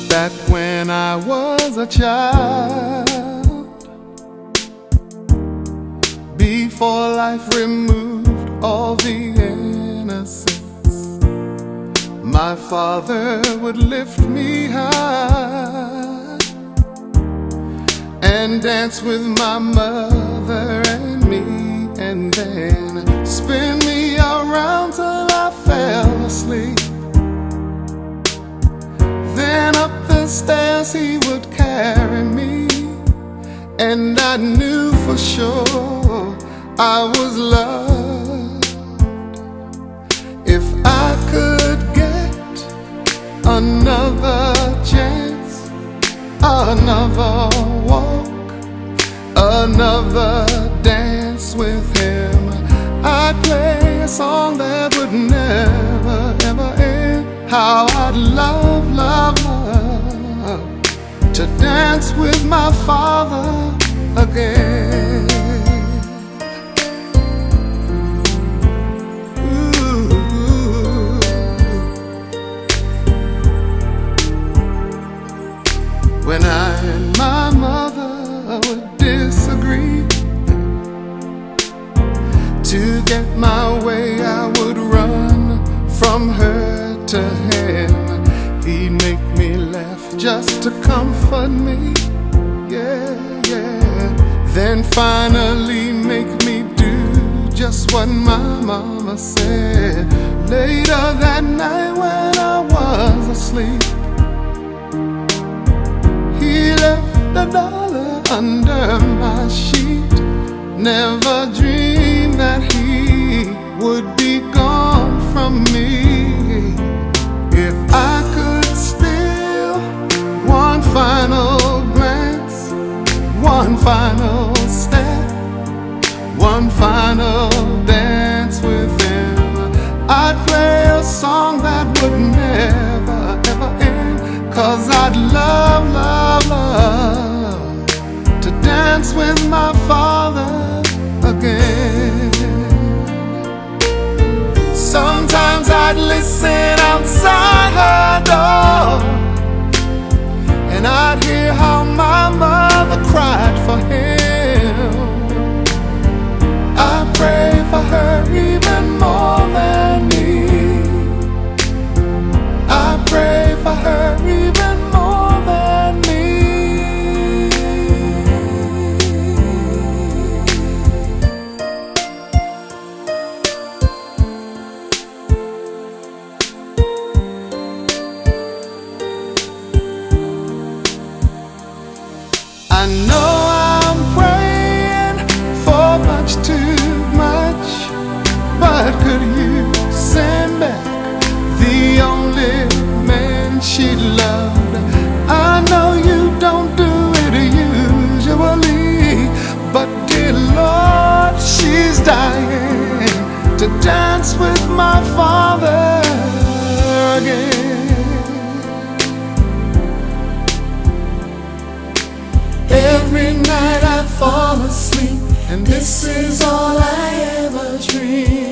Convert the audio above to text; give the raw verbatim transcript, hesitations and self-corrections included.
that when I was a child, before life removed all the innocence, my father would lift me high and dance with my mother and me, and then spin me around till I fell asleep. Then up the stairs he would carry me, and I knew for sure I was loved. If I could get another chance, another walk, another dance with him, I'd play a song that would never, ever end. How I'd love, love, love to dance with my father again. Ooh. When I and my mother would disagree, to get my way I would run from her to him. He'd make me laugh just to comfort me, yeah, yeah. Then finally make me do just what my mama said. Later that night when I was asleep, he left a dollar under my sheet. Never dreamed that he would be gone from me. If I could steal one final glance, one final step, one final dance with him, I'd play a song that would never, ever end. 'Cause I'd love, love, love to dance with my father again. Sometimes I'd listen outside her door, and I'd hear how my mother cried for him. I pray for her even more than me. I pray for her even more than me. I know I'm praying for much too much, but could you send back the only man she loved? I know you don't do it usually, but dear Lord, she's dying to dance with my father again. Every night I fall asleep, and this is all I ever dream.